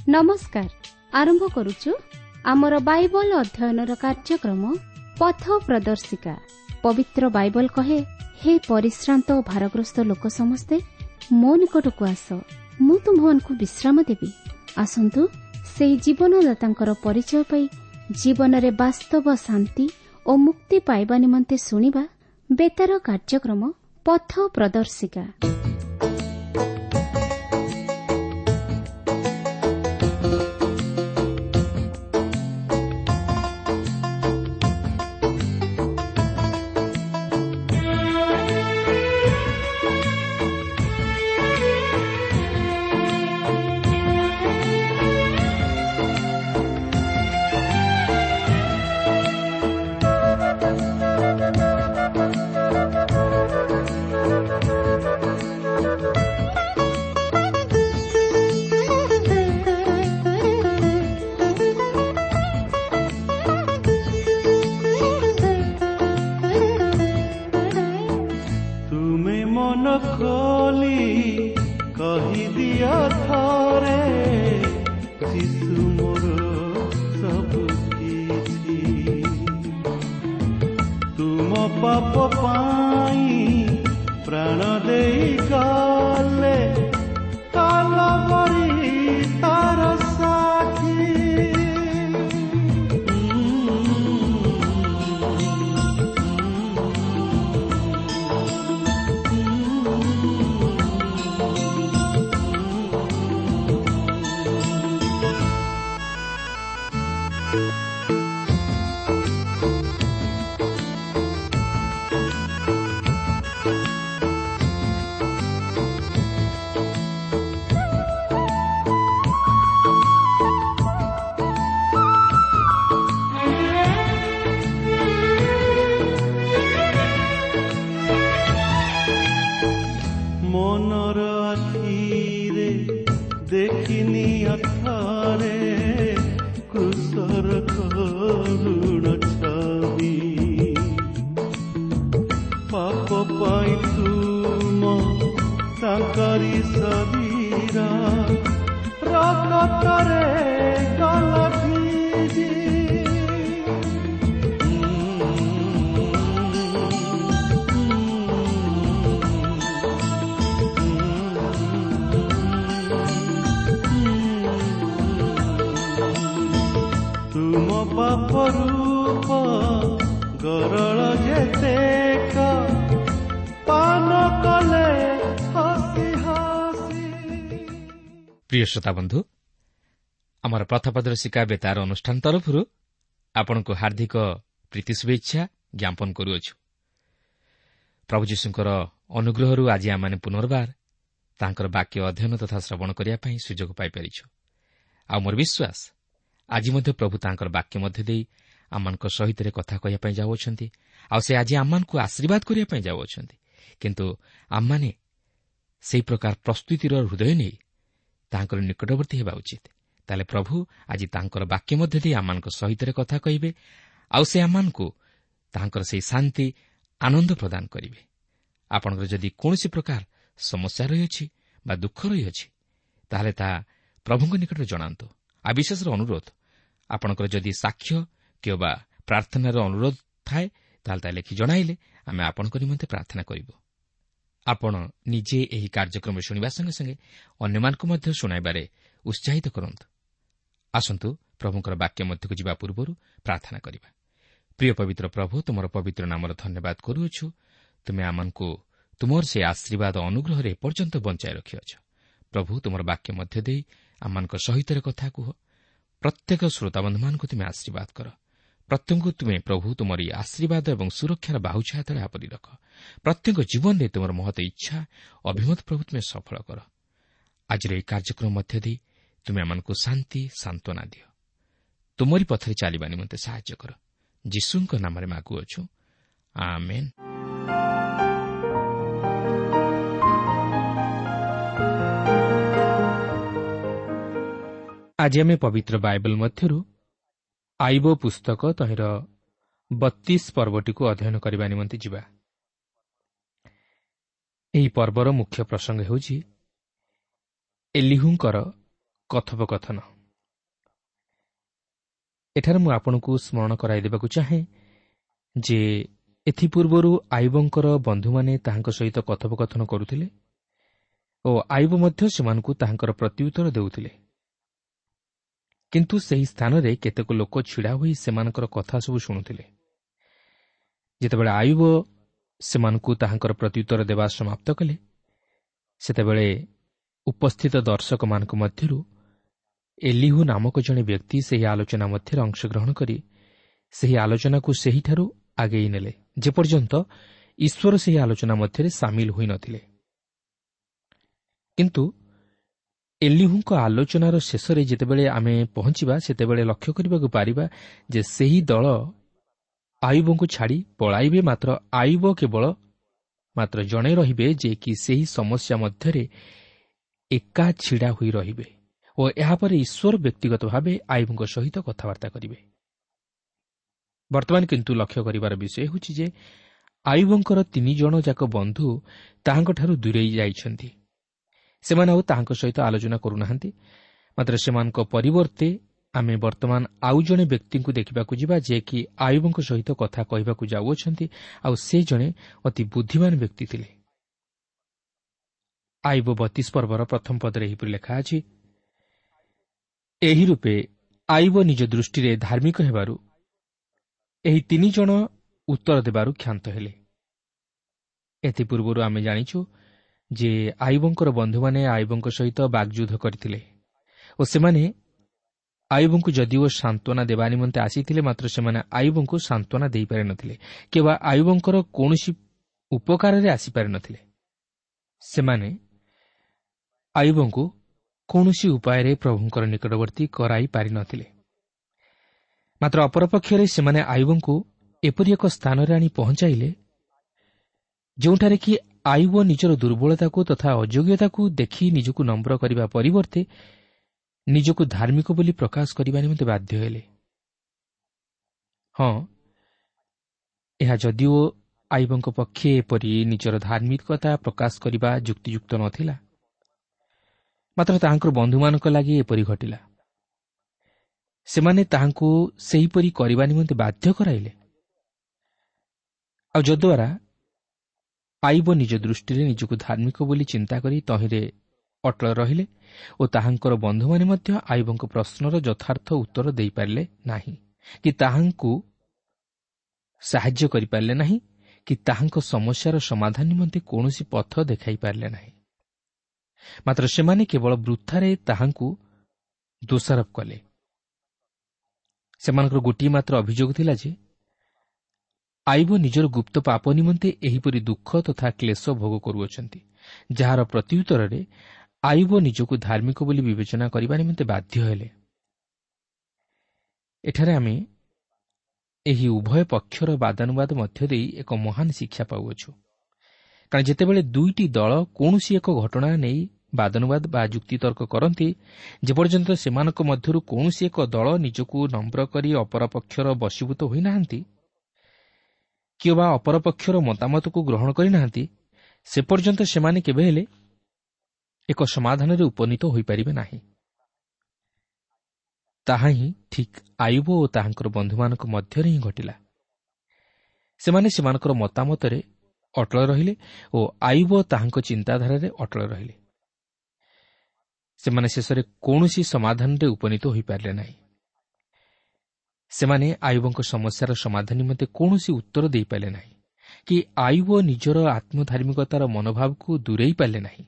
नमस्कार। आरंभ करुचु आमर बाइबल अध्ययनर कार्यक्रम पथ प्रदर्शिका। पवित्र बाइबल कहे, हे परिश्रांत और भारग्रस्त लोक समस्ते मो निकटकू आस, मु तुमको विश्राम देवी। आसंतु से जीवनदाता परिचय पाई जीवन रे वास्तव शांति और मुक्ति पाइबा निमंते सुनिबा बेतार कार्यक्रम पथ प्रदर्शिका। पाप पाई प्राण देई गले कालवरी तार साथी। मनर आखिरे देखिनी अथारे क्रूसर करुण छवि। पाप पाई तुम ताकरी शरीर रक्तरे गल भिजी। तुम पाप रूप गरल जेते पान कले हसी हसी। प्रिय श्रोता बंधु, आमर पथ प्रदर्शिका बेतार अनुष्ठान तरफ आपण को हार्दिक प्रीति शुभेच्छा ज्ञापन करुअछु। प्रभु जीशुଙ୍କର अनुग्रहରୁ ଆଜି ଆମେ ପୁନର୍ବାର ତାଙ୍କର ବାକ୍ୟ ଅଧ୍ୟୟନ ତଥା ଶ୍ରବଣ କରିବା ପାଇଁ ସୁଯୋଗ ପାଇପାରିଛୁ। ଆଉ ମୋର ବିଶ୍ୱାସ ଆଜି ମଧ୍ୟ ପ୍ରଭୁ ତାଙ୍କର ବାକ୍ୟ ମଧ୍ୟ ଦେଇ ଆମମାନଙ୍କ ସହିତ କଥା କହିବା ପାଇଁ ଯାଉଅଛନ୍ତି। ଆଉ ସେ ଆଜି ଆମମାନଙ୍କୁ ଆଶୀର୍ବାଦ କରିବା ପାଇଁ ଯାଉଅଛନ୍ତି। କିନ୍ତୁ ଆମମାନେ ସେହି ପ୍ରକାର ପ୍ରସ୍ତୁତିର ହୃଦୟ ନେଇ ତାଙ୍କର ନିକଟବର୍ତ୍ତୀ ହେବା ଉଚିତ। ତାହେଲେ ପ୍ରଭୁ ଆଜି ତାଙ୍କର ବାକ୍ୟ ମଧ୍ୟ ଦେଇ ଆମମାନଙ୍କ ସହିତ କଥା କହିବେ। ଆଉ ସେ ଆମମାନଙ୍କୁ ତାଙ୍କର ସେହି ଶାନ୍ତି ଆନନ୍ଦ ପ୍ରଦାନ କରିବେ। ଆପଣଙ୍କର ଯଦି କୌଣସି ପ୍ରକାର ସମସ୍ୟା ରହିଅଛି ବା ଦୁଃଖ ରହିଅଛି, ତାହେଲେ ତାହା ପ୍ରଭୁଙ୍କ ନିକଟରେ ଜଣାନ୍ତୁ। ଆଉ ବିଶେଷର ଅନୁରୋଧ, ଆପଣଙ୍କର ଯଦି ସାକ୍ଷ୍ୟ କିମ୍ବା ପ୍ରାର୍ଥନାର ଅନୁରୋଧ ଥାଏ, ତାହେଲେ ତାହା ଲେଖି ଜଣାଇଲେ ଆମେ ଆପଣଙ୍କ ନିମନ୍ତେ ପ୍ରାର୍ଥନା କରିବୁ। ଆପଣ ନିଜେ ଏହି କାର୍ଯ୍ୟକ୍ରମ ଶୁଣିବା ସଙ୍ଗେ ସଙ୍ଗେ ଅନ୍ୟମାନଙ୍କୁ ମଧ୍ୟ ଶୁଣାଇବାରେ ଉତ୍ସାହିତ କରନ୍ତୁ। ଆସନ୍ତୁ ପ୍ରଭୁଙ୍କର ବାକ୍ୟ ମଧ୍ୟକୁ ଯିବା ପୂର୍ବରୁ ପ୍ରାର୍ଥନା କରିବା। ପ୍ରିୟ ପବିତ୍ର ପ୍ରଭୁ, ତୁମର ପବିତ୍ର ନାମର ଧନ୍ୟବାଦ କରୁଅଛୁ। ତୁମେ ଆମମାନଙ୍କୁ ତୁମର ସେ ଆଶୀର୍ବାଦ ଅନୁଗ୍ରହରେ ଏପର୍ଯ୍ୟନ୍ତ ବଞ୍ଚାଇ ରଖିଅଛ। ପ୍ରଭୁ, ତୁମର ବାକ୍ୟ ମଧ୍ୟ ଦେଇ ଆମମାନଙ୍କ ସହିତ କଥା କୁହ। ପ୍ରତ୍ୟେକ ଶ୍ରୋତାବନ୍ଧୁମାନଙ୍କୁ ତୁମେ ଆଶୀର୍ବାଦ କର। ପ୍ରତ୍ୟେକଙ୍କୁ ତୁମେ ପ୍ରଭୁ ତୁମର ଏହି ଆଶୀର୍ବାଦ ଏବଂ ସୁରକ୍ଷାର ବାହୁଛାୟା ତଳେ ଆପରି ରଖ। ପ୍ରତ୍ୟେକ ଜୀବନରେ ତୁମର ମହତ ଇଚ୍ଛା ଅଭିମତ ପ୍ରଭୁ ତୁମେ ସଫଳ କର। ଆଜିର ଏହି କାର୍ଯ୍ୟକ୍ରମ ମଧ୍ୟ ଦେଇ ତୁମେ ଆମମାନଙ୍କୁ ଶାନ୍ତି ସାନ୍ତ୍ୱନା ଦିଅ। ତୁମରି ପଥରେ ଚାଲିବା ନିମନ୍ତେ ସାହାଯ୍ୟ କର। ଯୀଶୁଙ୍କ ନାମରେ ମାଗୁଅଛୁ, ଆମେନ୍। ଆଜି ଆମେ ପବିତ୍ର ବାଇବଲ ମଧ୍ୟରୁ ଆଇବ ପୁସ୍ତକ ତହିଁର 32 ପର୍ବଟିକୁ ଅଧ୍ୟୟନ କରିବା ନିମନ୍ତେ ଯିବା। ଏହି ପର୍ବର ମୁଖ୍ୟ ପ୍ରସଙ୍ଗ ହେଉଛି ଏଲିହୁଙ୍କର କଥୋପକଥନ। ଏଠାରେ ମୁଁ ଆପଣଙ୍କୁ ସ୍ମରଣ କରାଇ ଦେବାକୁ ଚାହେଁ ଯେ ଏଥିପୂର୍ବରୁ ଆୟୁବଙ୍କର ବନ୍ଧୁମାନେ ତାହାଙ୍କ ସହିତ କଥୋପକଥନ କରୁଥିଲେ ଓ ଆୟୁବ ମଧ୍ୟ ସେମାନଙ୍କୁ ତାହାଙ୍କର ପ୍ରତ୍ୟୁତ୍ତର ଦେଉଥିଲେ। କିନ୍ତୁ ସେହି ସ୍ଥାନରେ କେତେକ ଲୋକ ଛିଡ଼ା ହୋଇ ସେମାନଙ୍କର କଥା ସବୁ ଶୁଣୁଥିଲେ। ଯେତେବେଳେ ଆୟୁବ ସେମାନଙ୍କୁ ତାହାଙ୍କର ପ୍ରତ୍ୟୁତ୍ତର ଦେବା ସମାପ୍ତ କଲେ, ସେତେବେଳେ ଉପସ୍ଥିତ ଦର୍ଶକମାନଙ୍କ ମଧ୍ୟରୁ ଏଲିହୁ ନାମକ ଜଣେ ବ୍ୟକ୍ତି ସେହି ଆଲୋଚନା ମଧ୍ୟରେ ଅଂଶଗ୍ରହଣ କରି ସେହି ଆଲୋଚନାକୁ ସେହିଠାରୁ ଆଗେଇ ନେଲେ ଯେପର୍ଯ୍ୟନ୍ତ ଈଶ୍ୱର ସେହି ଆଲୋଚନା ମଧ୍ୟରେ ସାମିଲ ହୋଇନଥିଲେ। କିନ୍ତୁ ଏଲିହୁଙ୍କ ଆଲୋଚନାର ଶେଷରେ ଯେତେବେଳେ ଆମେ ପହଞ୍ଚିବା, ସେତେବେଳେ ଲକ୍ଷ୍ୟ କରିବାକୁ ପାରିବା ଯେ ସେହି ଦଳ ଆୟୁବଙ୍କୁ ଛାଡ଼ି ପଳାଇବେ, ମାତ୍ର ଆୟୁବ କେବଳ ଜଣେ ରହିବେ, ଯେ କି ସେହି ସମସ୍ୟା ମଧ୍ୟରେ ଏକା ଛିଡ଼ା ହୋଇ ରହିବେ ଓ ଏହାପରେ ଈଶ୍ୱର ବ୍ୟକ୍ତିଗତ ଭାବେ ଆୟୁବଙ୍କ ସହିତ କଥାବାର୍ତ୍ତା କରିବେ। ବର୍ତ୍ତମାନ କିନ୍ତୁ ଲକ୍ଷ୍ୟ କରିବାର ବିଷୟ ହେଉଛି ଯେ ଆୟୁବଙ୍କର 3 ଜଣ ଯାକ ବନ୍ଧୁ ତାହାଙ୍କଠାରୁ ଦୂରେଇ ଯାଇଛନ୍ତି। ସେମାନେ ଆଉ ତାହାଙ୍କ ସହିତ ଆଲୋଚନା କରୁନାହାନ୍ତି। ମାତ୍ର ସେମାନଙ୍କ ପରିବର୍ତ୍ତେ ଆମେ ବର୍ତ୍ତମାନ ଆଉ ଜଣେ ବ୍ୟକ୍ତିଙ୍କୁ ଦେଖିବାକୁ ଯିବା, ଯିଏକି ଆୟୁବଙ୍କ ସହିତ କଥା କହିବାକୁ ଯାଉଅଛନ୍ତି, ଆଉ ସେ ଜଣେ ଅତି ବୁଦ୍ଧିମାନ ବ୍ୟକ୍ତି ଥିଲେ। ଆୟୁବ 32 ପର୍ବର ପ୍ରଥମ ପଦରେ ଏହିପରି ଲେଖା ଅଛି, ଏହି ରୂପେ ଆୟୁବ ନିଜ ଦୃଷ୍ଟିରେ ଧାର୍ମିକ ହେବାରୁ ଏହି 3 ଜଣ ଉତ୍ତର ଦେବାରୁ କ୍ଷାନ୍ତ ହେଲେ। ଏଥିପୂର୍ବରୁ ଆମେ ଜାଣିଛୁ ଯେ ଆୟୁବଙ୍କର ବନ୍ଧୁମାନେ ଆୟୁବଙ୍କ ସହିତ ବାଗ୍ଯୁଦ୍ଧ କରିଥିଲେ ଓ ସେମାନେ ଆୟୁବଙ୍କୁ ଯଦିଓ ସାନ୍ତ୍ୱନା ଦେବା ନିମନ୍ତେ ଆସିଥିଲେ, ମାତ୍ର ସେମାନେ ଆୟୁବଙ୍କୁ ସାନ୍ତ୍ୱନା ଦେଇପାରିନଥିଲେ କିମ୍ବା ଆୟୁବଙ୍କର କୌଣସି ଉପକାରରେ ଆସିପାରିନଥିଲେ। ସେମାନେ ଆୟୁବଙ୍କୁ କୌଣସି ଉପାୟରେ ପ୍ରଭୁଙ୍କର ନିକଟବର୍ତ୍ତୀ କରାଇ ପାରିନଥିଲେ। ମାତ୍ର ଅପରପକ୍ଷରେ ସେମାନେ ଆୟୁବଙ୍କୁ ଏପରି ଏକ ସ୍ଥାନରେ ଆଣି ପହଞ୍ଚାଇଲେ ଯେଉଁଠାରେ କି ଆୟୁବ ନିଜର ଦୁର୍ବଳତାକୁ ତଥା ଅଯୋଗ୍ୟତାକୁ ଦେଖି ନିଜକୁ ନମ୍ର କରିବା ପରିବର୍ତ୍ତେ ନିଜକୁ ଧାର୍ମିକ ବୋଲି ପ୍ରକାଶ କରିବା ନିମନ୍ତେ ବାଧ୍ୟ ହେଲେ। ହଁ, ଏହା ଯଦିଓ ଆୟୁବଙ୍କ ପକ୍ଷେ ଏପରି ନିଜର ଧାର୍ମିକତା ପ୍ରକାଶ କରିବା ଯୁକ୍ତିଯୁକ୍ତ ନଥିଲା, ମାତ୍ର ତାହାଙ୍କର ବନ୍ଧୁମାନଙ୍କ ଲାଗି ଏପରି ଘଟିଲା। ସେମାନେ ତାହାଙ୍କୁ ସେହିପରି କରିବା ନିମନ୍ତେ ବାଧ୍ୟ କରାଇଲେ, ଆଉ ଯଦ୍ୱାରା ଆୟୁବ ନିଜ ଦୃଷ୍ଟିରେ ନିଜକୁ ଧାର୍ମିକ ବୋଲି ଚିନ୍ତା କରି ତହିଁରେ ଅଟଳ ରହିଲେ ଓ ତାହାଙ୍କର ବନ୍ଧୁମାନେ ମଧ୍ୟ ଆୟୁବଙ୍କ ପ୍ରଶ୍ନର ଯଥାର୍ଥ ଉତ୍ତର ଦେଇପାରିଲେ ନାହିଁ, କି ତାହାଙ୍କୁ ସାହାଯ୍ୟ କରିପାରିଲେ ନାହିଁ, କି ତାହାଙ୍କ ସମସ୍ୟାର ସମାଧାନ ନିମନ୍ତେ କୌଣସି ପଥ ଦେଖାଇ ପାରିଲେ ନାହିଁ। ମାତ୍ର ସେମାନେ କେବଳ ବୃଥାରେ ତାହାଙ୍କୁ ଦୋଷାରୋପ କଲେ। ସେମାନଙ୍କର ଗୋଟିଏ ମାତ୍ର ଅଭିଯୋଗ ଥିଲା ଯେ ଆୟୁବ ନିଜର ଗୁପ୍ତ ପାପ ନିମନ୍ତେ ଏହିପରି ଦୁଃଖ ତଥା କ୍ଲେଶ ଭୋଗ କରୁଅଛନ୍ତି, ଯାହାର ପ୍ରତ୍ୟୁତ୍ତରରେ ଆୟୁବ ନିଜକୁ ଧାର୍ମିକ ବୋଲି ବିବେଚନା କରିବା ନିମନ୍ତେ ବାଧ୍ୟ ହେଲେ। ଏଠାରେ ଆମେ ଏହି ଉଭୟ ପକ୍ଷର ବାଦାନୁବାଦ ମଧ୍ୟ ଦେଇ ଏକ ମହାନ ଶିକ୍ଷା ପାଉଅଛୁ। କାରଣ ଯେତେବେଳେ 2ଟି ଦଳ କୌଣସି ଏକ ଘଟଣା ନେଇ ବାଦାନୁବାଦ ବା ଯୁକ୍ତିତର୍କ କରନ୍ତି, ଯେପର୍ଯ୍ୟନ୍ତ ସେମାନଙ୍କ ମଧ୍ୟରୁ କୌଣସି ଏକ ଦଳ ନିଜକୁ ନମ୍ର କରି ଅପରପକ୍ଷର ବଶୀଭୂତ ହୋଇନାହାନ୍ତି କିମ୍ବା ଅପରପକ୍ଷର ମତାମତକୁ ଗ୍ରହଣ କରିନାହାନ୍ତି, ସେ ପର୍ଯ୍ୟନ୍ତ ସେମାନେ କେବେ ହେଲେ ଏକ ସମାଧାନରେ ଉପନୀତ ହୋଇପାରିବେ ନାହିଁ। ତାହା ହିଁ ଠିକ୍ ଆୟୁବ ଓ ତାହାଙ୍କର ବନ୍ଧୁମାନଙ୍କ ମଧ୍ୟରେ ହିଁ ଘଟିଲା। ସେମାନେ ସେମାନଙ୍କର ମତାମତରେ ଅଟଳ ରହିଲେ ଓ ଆୟୁବ ତାହାଙ୍କ ଚିନ୍ତାଧାରାରେ ଅଟଳ ରହିଲେ। ସେମାନେ ଶେଷରେ କୌଣସି ସମାଧାନରେ ଉପନୀତ ହୋଇପାରିଲେ ନାହିଁ। ସେମାନେ ଆୟୁବଙ୍କ ସମସ୍ୟାର ସମାଧାନ ନିମନ୍ତେ କୌଣସି ଉତ୍ତର ଦେଇପାରିଲେ ନାହିଁ, କି ଆୟୁବ ନିଜର ଆତ୍ମଧାର୍ମିକତାର ମନୋଭାବକୁ ଦୂରେଇ ପାରିଲେ ନାହିଁ।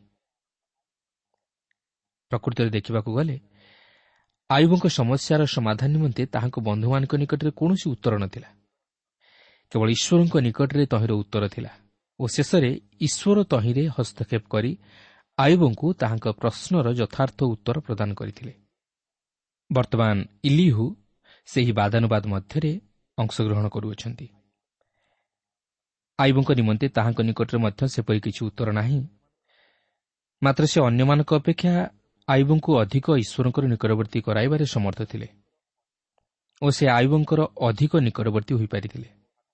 ପ୍ରକୃତରେ ଦେଖିବାକୁ ଗଲେ ଆୟୁବଙ୍କ ସମସ୍ୟାର ସମାଧାନ ନିମନ୍ତେ ତାହାଙ୍କ ବନ୍ଧୁମାନଙ୍କ ନିକଟରେ କୌଣସି ଉତ୍ତର ନଥିଲା, କେବଳ ଈଶ୍ୱରଙ୍କ ନିକଟରେ ତହିଁର ଉତ୍ତର ଥିଲା ଓ ଶେଷରେ ଈଶ୍ୱର ତହିଁରେ ହସ୍ତକ୍ଷେପ କରି ଆୟୁବଙ୍କୁ ତାହାଙ୍କ ପ୍ରଶ୍ନର ଯଥାର୍ଥ ଉତ୍ତର ପ୍ରଦାନ କରିଥିଲେ। ବର୍ତ୍ତମାନ ଇଲିହୁ ସେହି ବାଦାନୁବାଦ ମଧ୍ୟରେ ଅଂଶଗ୍ରହଣ କରୁଅଛନ୍ତି। ଆୟୁବଙ୍କ ନିମନ୍ତେ ତାହାଙ୍କ ନିକଟରେ ମଧ୍ୟ ସେପରି କିଛି ଉତ୍ତର ନାହିଁ, ମାତ୍ର ସେ ଅନ୍ୟମାନଙ୍କ ଅପେକ୍ଷା ଆୟୁବଙ୍କୁ ଅଧିକ ଈଶ୍ୱରଙ୍କର ନିକଟବର୍ତ୍ତୀ କରାଇବାରେ ସମର୍ଥ ଥିଲେ ଓ ସେ ଆୟୁବଙ୍କର ଅଧିକ ନିକଟବର୍ତ୍ତୀ ହୋଇପାରିଥିଲେ।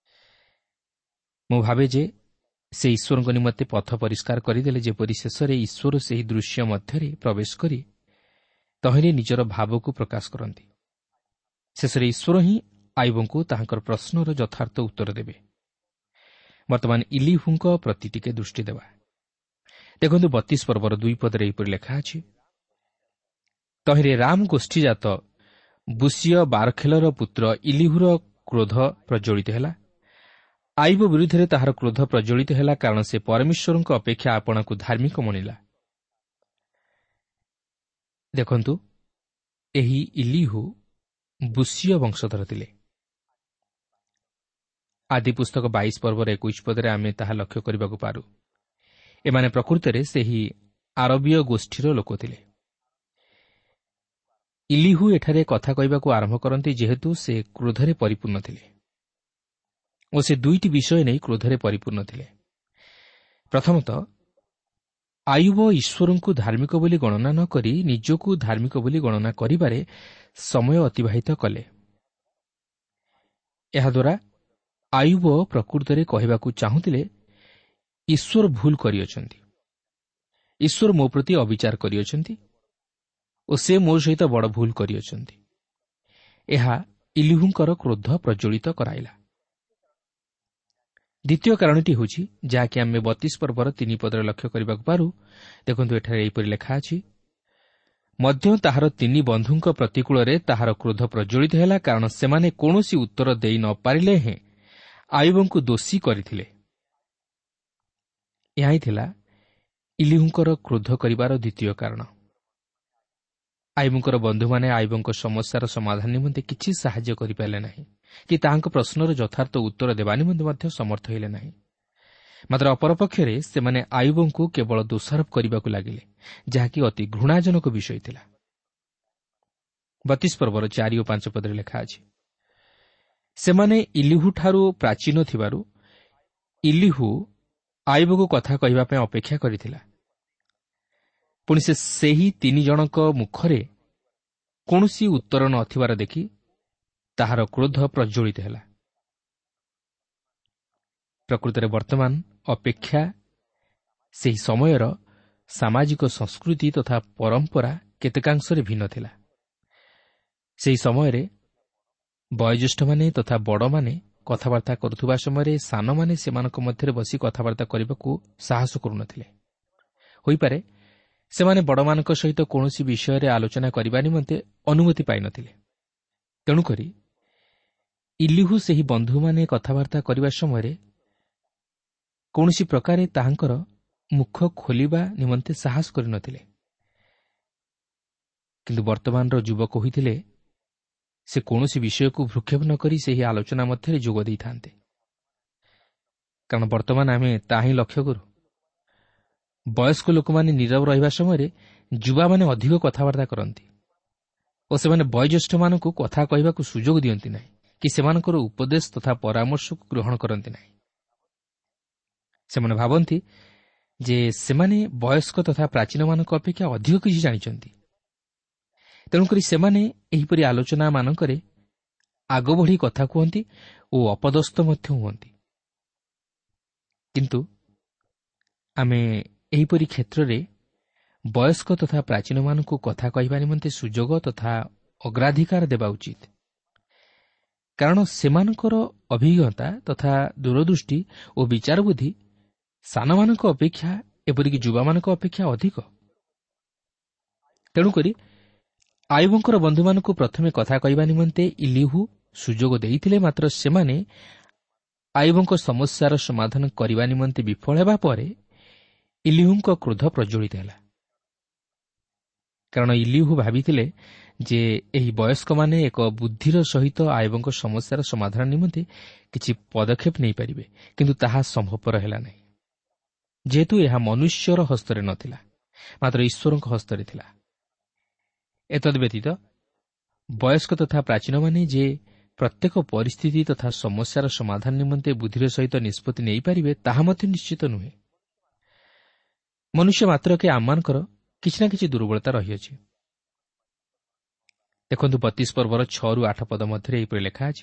ମୁଁ ଭାବେ ଯେ ସେ ଈଶ୍ୱରଙ୍କ ନିମନ୍ତେ ପଥ ପରିଷ୍କାର କରିଦେଲେ, ଯେପରି ଶେଷରେ ଈଶ୍ୱର ସେହି ଦୃଶ୍ୟ ମଧ୍ୟରେ ପ୍ରବେଶ କରି ତହିଁରେ ନିଜର ଭାବକୁ ପ୍ରକାଶ କରନ୍ତି। ଶେଷରେ ଈଶ୍ୱର ହିଁ ଆୟୁବଙ୍କୁ ତାହାଙ୍କର ପ୍ରଶ୍ନର ଯଥାର୍ଥ ଉତ୍ତର ଦେବେ। ବର୍ତ୍ତମାନ ଇଲିହୁଙ୍କ ପ୍ରତି ଟିକେ ଦୃଷ୍ଟି ଦେବା। ଦେଖନ୍ତୁ 32 ପର୍ବର 2 ପଦରେ ଏହିପରି ଲେଖା ଅଛି, ତହିଁରେ ରାମ ଗୋଷ୍ଠୀଜାତ ବୁସିୟ ବାରଖେଲର ପୁତ୍ର ଇଲିହୁର କ୍ରୋଧ ପ୍ରଜ୍ୱଳିତ ହେଲା। ଆୟୁବ ବିରୁଦ୍ଧରେ ତାହାର କ୍ରୋଧ ପ୍ରଜ୍ୱଳିତ ହେଲା, କାରଣ ସେ ପରମେଶ୍ୱରଙ୍କ ଅପେକ୍ଷା ଆପଣାକୁ ଧାର୍ମିକ ମଣିଲା। ଦେଖନ୍ତୁ, ଏହି ଇଲିହୁ ବୁସିୟ ବଂଶଧର ଥିଲେ। ଆଦି ପୁସ୍ତକ 22 ପର୍ବର 21 ପଦରେ ଆମେ ତାହା ଲକ୍ଷ୍ୟ କରିବାକୁ ପାରୁ। ଏମାନେ ପ୍ରକୃତରେ ସେହି ଆରବୀୟ ଗୋଷ୍ଠୀର ଲୋକ ଥିଲେ। ଇଲିହୁ ଏଠାରେ କଥା କହିବାକୁ ଆରମ୍ଭ କରନ୍ତି ଯେହେତୁ ସେ କ୍ରୋଧରେ ପରିପୂର୍ଣ୍ଣ ଥିଲେ ଓ ସେ ଦୁଇଟି ବିଷୟ ନେଇ କ୍ରୋଧରେ ପରିପୂର୍ଣ୍ଣ ଥିଲେ। ପ୍ରଥମତଃ, ଆୟୁବ ଈଶ୍ୱରଙ୍କୁ ଧାର୍ମିକ ବୋଲି ଗଣନା ନ କରି ନିଜକୁ ଧାର୍ମିକ ବୋଲି ଗଣନା କରିବାରେ ସମୟ ଅତିବାହିତ କଲେ। ଏହାଦ୍ୱାରା ଆୟୁବ ପ୍ରକୃତରେ କହିବାକୁ ଚାହୁଁଥିଲେ, ଈଶ୍ୱର ଭୁଲ କରିଅଛନ୍ତି, ଈଶ୍ୱର ମୋ ପ୍ରତି ଅବିଚାର କରିଅଛନ୍ତି ଓ ସେ ମୋ ସହିତ ବଡ଼ ଭୁଲ କରିଅଛନ୍ତି। ଏହା ଇଲିହୁଙ୍କର କ୍ରୋଧ ପ୍ରଜ୍ୱଳିତ କରାଇଲା। ଦ୍ୱିତୀୟ କାରଣଟି ହେଉଛି, ଯାହାକି ଆମେ 32 ପର୍ବର 3 ପଦରେ ଲକ୍ଷ୍ୟ କରିବାକୁ ପାରୁ। ଦେଖନ୍ତୁ, ଏଠାରେ ଏହିପରି ଲେଖା ଅଛି, ମଧ୍ୟ ତାହାର 3 ବନ୍ଧୁଙ୍କ ପ୍ରତିକୂଳରେ ତାହାର କ୍ରୋଧ ପ୍ରଜ୍ୱଳିତ ହେଲା, କାରଣ ସେମାନେ କୌଣସି ଉତ୍ତର ଦେଇ ନ ପାରିଲେ ହେଁ ଆୟୁବଙ୍କୁ ଦୋଷୀ କରିଥିଲେ। ଏହା ହିଁ ଥିଲା ଇଲିହୁଙ୍କର କ୍ରୋଧ କରିବାର ଦ୍ୱିତୀୟ କାରଣ। ଆୟୁବଙ୍କର ବନ୍ଧୁମାନେ ଆୟୁବଙ୍କ ସମସ୍ୟାର ସମାଧାନ ନିମନ୍ତେ କିଛି ସାହାଯ୍ୟ କରିପାରିଲେ ନାହିଁ କି ତାହାଙ୍କ ପ୍ରଶ୍ନର ଯଥାର୍ଥ ଉତ୍ତର ଦେବା ନିମନ୍ତେ ମଧ୍ୟ ସମର୍ଥ ହେଲେ ନାହିଁ। ମାତ୍ର ଅପରପକ୍ଷରେ ସେମାନେ ଆୟୁବଙ୍କୁ କେବଳ ଦୋଷାରୋପ କରିବାକୁ ଲାଗିଲେ, ଯାହାକି ଅତି ଘୃଣାଜନକ ବିଷୟ ଥିଲା। 32 ପର୍ବର 4 ଓ 5 ପଦରେ ଲେଖା ଅଛି, ସେମାନେ ଇଲିହୁଠାରୁ ପ୍ରାଚୀନ ଥିବାରୁ ଇଲିହୁ ଆୟୁବକୁ କଥା କହିବା ପାଇଁ ଅପେକ୍ଷା କରିଥିଲା। ପୁଣି ସେ ସେହି 3 ଜଣଙ୍କ ମୁଖରେ କୌଣସି ଉତ୍ତର ନ ଥିବାର ଦେଖି ତାହାର କ୍ରୋଧ ପ୍ରଜ୍ୱଳିତ ହେଲା। ପ୍ରକୃତରେ ବର୍ତ୍ତମାନ ଅପେକ୍ଷା ସେହି ସମୟର ସାମାଜିକ ସଂସ୍କୃତି ତଥା ପରମ୍ପରା କେତେକାଂଶରେ ଭିନ୍ନ ଥିଲା। ସେହି ସମୟରେ ବୟୋଜ୍ୟେଷ୍ଠମାନେ ତଥା ବଡ଼ମାନେ କଥାବାର୍ତ୍ତା କରୁଥିବା ସମୟରେ ସାନମାନେ ସେମାନଙ୍କ ମଧ୍ୟରେ ବସି କଥାବାର୍ତ୍ତା କରିବାକୁ ସାହସ କରୁନଥିଲେ। ହୋଇପାରେ ସେମାନେ ବଡ଼ମାନଙ୍କ ସହିତ କୌଣସି ବିଷୟରେ ଆଲୋଚନା କରିବା ନିମନ୍ତେ ଅନୁମତି ପାଇନଥିଲେ। ତେଣୁକରି ଇଲିହୁ ସେହି ବନ୍ଧୁମାନେ କଥାବାର୍ତ୍ତା କରିବା ସମୟରେ କୌଣସି ପ୍ରକାରେ ତାହାଙ୍କର ମୁଖ ଖୋଲିବା ନିମନ୍ତେ ସାହସ କରିନଥିଲେ। କିନ୍ତୁ ବର୍ତ୍ତମାନର ଯୁବକ ହୋଇଥିଲେ ସେ କୌଣସି ବିଷୟକୁ ଭ୍ରୂକ୍ଷେପ ନ କରି ସେହି ଆଲୋଚନା ମଧ୍ୟରେ ଯୋଗ ଦେଇଥାନ୍ତେ। କାରଣ ବର୍ତ୍ତମାନ ଆମେ ତାହା ହିଁ ଲକ୍ଷ୍ୟ କରୁ। ବୟସ୍କ ଲୋକମାନେ ନୀରବ ରହିବା ସମୟରେ ଯୁବାମାନେ ଅଧିକ କଥାବାର୍ତ୍ତା କରନ୍ତି ଓ ସେମାନେ ବୟୋଜ୍ୟେଷ୍ଠମାନଙ୍କୁ କଥା କହିବାକୁ ସୁଯୋଗ ଦିଅନ୍ତି ନାହିଁ କି ସେମାନଙ୍କର ଉପଦେଶ ତଥା ପରାମର୍ଶକୁ ଗ୍ରହଣ କରନ୍ତି ନାହିଁ। ସେମାନେ ଭାବନ୍ତି ଯେ ସେମାନେ ବୟସ୍କ ତଥା ପ୍ରାଚୀନମାନଙ୍କ ଅପେକ୍ଷା ଅଧିକ କିଛି ଜାଣିଛନ୍ତି। ତେଣୁକରି ସେମାନେ ଏହିପରି ଆଲୋଚନାମାନଙ୍କରେ ଆଗବଢ଼ି କଥା କୁହନ୍ତି ଓ ଅପଦସ୍ଥ ମଧ୍ୟ ହୁଅନ୍ତି। କିନ୍ତୁ ଆମେ ଏହିପରି କ୍ଷେତ୍ରରେ ବୟସ୍କ ତଥା ପ୍ରାଚୀନମାନଙ୍କୁ କଥା କହିବା ନିମନ୍ତେ ସୁଯୋଗ ତଥା ଅଗ୍ରାଧିକାର ଦେବା ଉଚିତ। କାରଣ ସେମାନଙ୍କର ଅଭିଜ୍ଞତା ତଥା ଦୂରଦୃଷ୍ଟି ଓ ବିଚାର ବୁଦ୍ଧି ସାନମାନଙ୍କ ଅପେକ୍ଷା ଏପରିକି ଯୁବାମାନଙ୍କ ଅପେକ୍ଷା ଅଧିକ। ତେଣୁକରି ଆୟୁବଙ୍କର ବନ୍ଧୁମାନଙ୍କୁ ପ୍ରଥମେ କଥା କହିବା ନିମନ୍ତେ ଇଲିହୁ ସୁଯୋଗ ଦେଇଥିଲେ, ମାତ୍ର ସେମାନେ ଆୟୁବଙ୍କ ସମସ୍ୟାର ସମାଧାନ କରିବା ନିମନ୍ତେ ବିଫଳ ହେବା ପରେ ଇଲିହୁଙ୍କ କ୍ରୋଧ ପ୍ରଜ୍ୱଳିତ ହେଲା। କାରଣ ଇଲିହୁ ଭାବିଥିଲେ ଯେ ଏହି ବୟସ୍କମାନେ ଏକ ବୁଦ୍ଧିର ସହିତ ଆୟୁବଙ୍କ ସମସ୍ୟାର ସମାଧାନ ନିମନ୍ତେ କିଛି ପଦକ୍ଷେପ ନେଇପାରିବେ, କିନ୍ତୁ ତାହା ସମ୍ଭବପର ହେଲା ନାହିଁ, ଯେହେତୁ ଏହା ମନୁଷ୍ୟର ହସ୍ତରେ ନଥିଲା ମାତ୍ର ଈଶ୍ୱରଙ୍କ ହସ୍ତରେ ଥିଲା। ଏତଦ୍‌ବ୍ୟତୀତ ବୟସ୍କ ତଥା ପ୍ରାଚୀନମାନେ ଯେ ପ୍ରତ୍ୟେକ ପରିସ୍ଥିତି ତଥା ସମସ୍ୟାର ସମାଧାନ ନିମନ୍ତେ ବୁଦ୍ଧିର ସହିତ ନିଷ୍ପତ୍ତି ନେଇପାରିବେ ତାହା ମଧ୍ୟ ନିଶ୍ଚିତ ନୁହେଁ। ମନୁଷ୍ୟ ମାତ୍ରକେ ଆମମାନଙ୍କର କିଛି ନା କିଛି ଦୁର୍ବଳତା ରହିଅଛି। ଦେଖନ୍ତୁ 32 ପର୍ବର 6ରୁ 8 ପଦ ମଧ୍ୟରେ ଏହିପରି ଲେଖା ଅଛି,